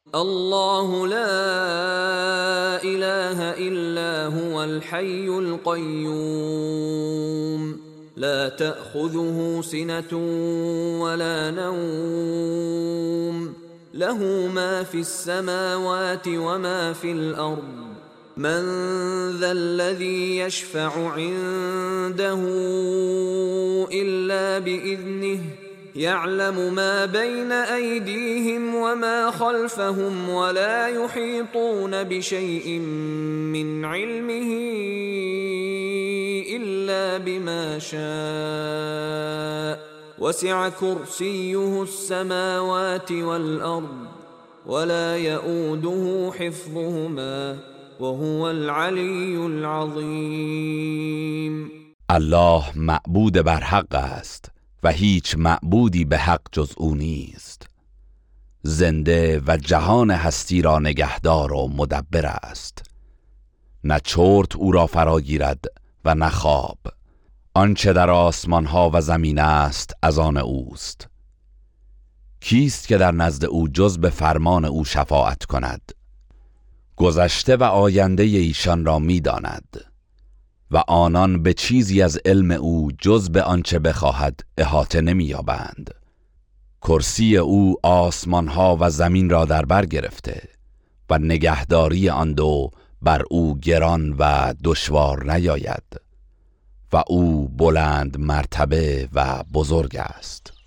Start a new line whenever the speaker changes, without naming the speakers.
الله لا اله الا هو الحي القيوم لا تأخذه سنة ولا نوم له ما في السماوات وما في الأرض من ذا الذي يشفع عنده إلا بإذنه يعلم ما بين أيديهم وما خلفهم ولا يحيطون بشيء من علمه إلا بما شاء وسع كرسيه السماوات والأرض ولا يؤوده حفظهما وهو العلی العظیم.
الله معبود بر حق است و هیچ معبودی به حق جز او نیست. زنده و جهان هستی را نگهدار و مدبر است. نه چرت او را فرا گیرد و نه خواب. آنچه در آسمان ها و زمین است از آن اوست. کیست که در نزد او جز به فرمان او شفاعت کند؟ گذشته و آینده ایشان را می داند و آنان به چیزی از علم او جز به آنچه بخواهد احاطه نمی یابند. کرسی او آسمان ها و زمین را در بر گرفته و نگهداری آن دو بر او گران و دشوار نیاید و او بلند مرتبه و بزرگ است.